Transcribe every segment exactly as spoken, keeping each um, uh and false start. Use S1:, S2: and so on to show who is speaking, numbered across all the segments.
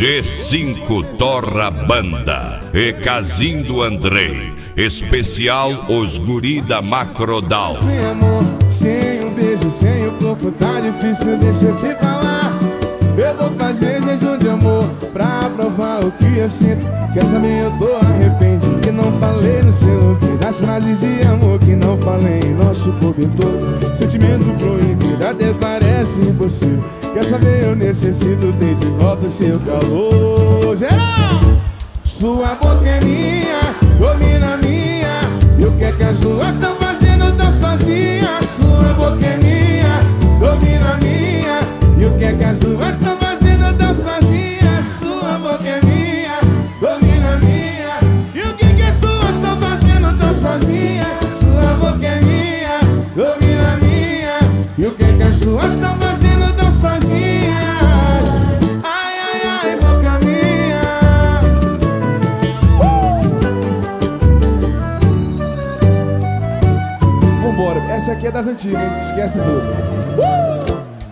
S1: G cinco Torra Banda e Cazindo Andrei. Especial Os Guri da Macrodal.
S2: Sem amor, sem um beijo, sem o corpo tá difícil, deixa eu te falar. Eu vou fazer jejum de amor pra provar o que eu sinto. Quer saber, eu tô arrependido que não falei no seu ouvido das frases de amor que não falei em nosso cobertor. Sentimento proibido até parece impossível. Quer saber, eu necessito ter de volta seu calor. Geral! Sua boca é minha, domina a minha. E o que é que as duas estão fazendo tão sozinhas? Sua boca é minha, domina a minha. E o que é que as duas estão fazendo tão sozinhas? Sua boca é minha, domina a minha. E o que é que as duas estão fazendo tão sozinhas? Sua boca é minha, domina a minha. E o que é que as duas estão fazendo tão sozinhas? Ai, ai, ai, boca minha. uh! Vambora, essa aqui é das antigas, hein? Esquece tudo. uh!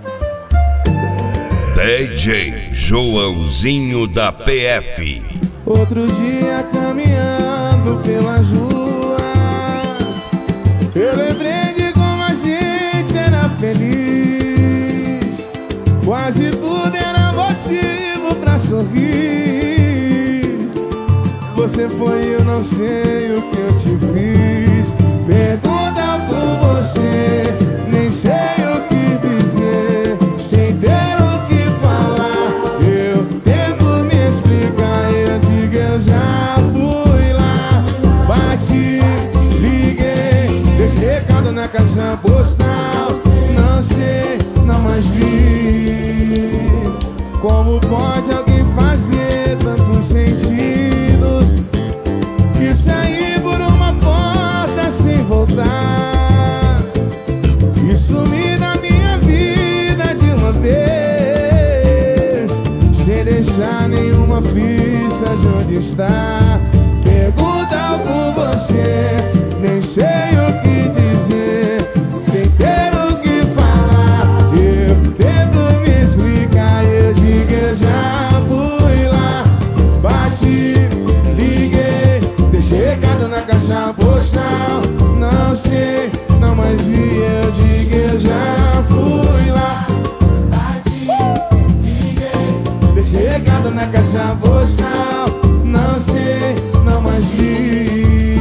S1: D J Joãozinho da P F.
S2: Outro dia caminhando pelas ruas, eu lembrei de como a gente era feliz. Quase tudo era motivo pra sorrir. Você foi e eu não sei o que eu te fiz. Pergunta por você, nem sei o que dizer. Sem ter o que falar, eu tento me explicar. Eu digo, eu já fui lá, bati, liguei, deixei recado na caixa postal. Não sei, não mais vi. Como pode alguém fazer tanto sentido e sair por uma porta sem voltar e sumir da minha vida de uma vez, sem deixar nenhuma pista de onde está? Pergunta por você, nem sei o que dizer. Sem ter o que falar, eu tento me explicar. Eu digo, eu já fui lá, bati, liguei, deixei recado na caixa postal. Não sei, não mais vi. Eu digo, eu já fui lá, bati, liguei, deixei recado na caixa postal. Não sei, não mais vi.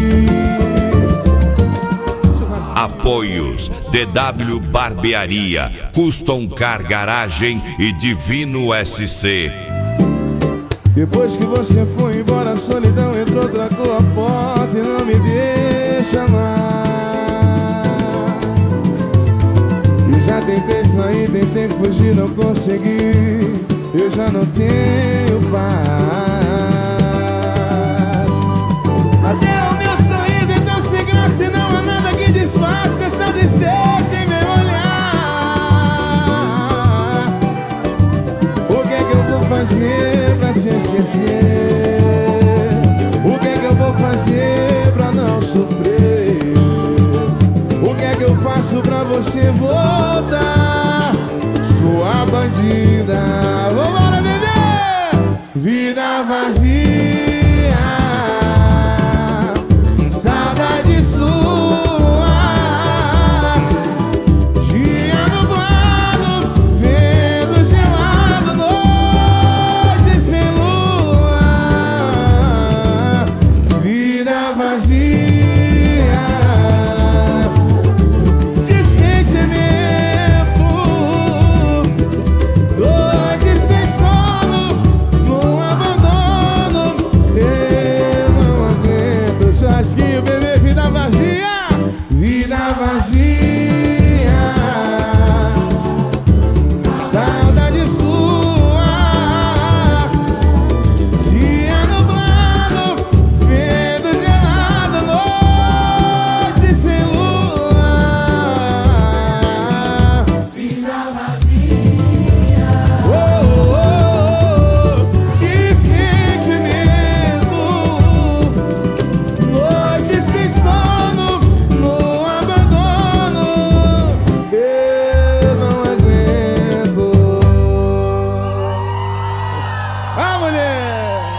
S1: Apoios D W Barbearia, Custom Car Garagem e Divino S C.
S2: Depois que você foi embora, a solidão entrou, trancou a porta e não me deixa mais. E já tentei sair, tentei fugir, não consegui. Eu já não tenho paz. Até o meu sorriso é tão sem graça e não há nada que disfarce essa tristeza em meu olhar. O que é que eu vou fazer pra se esquecer? O que é que eu vou fazer pra não sofrer? O que é que eu faço pra você voltar? Sua bandida, vambora, bebê! Vida vai mulher!